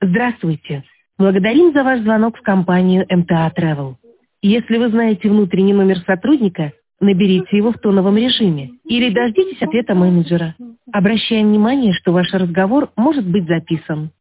Здравствуйте. Благодарим за ваш звонок в компанию МТА Travel. Если вы знаете внутренний номер сотрудника, наберите его в тоновом режиме или дождитесь ответа менеджера. Обращаем внимание, что ваш разговор может быть записан.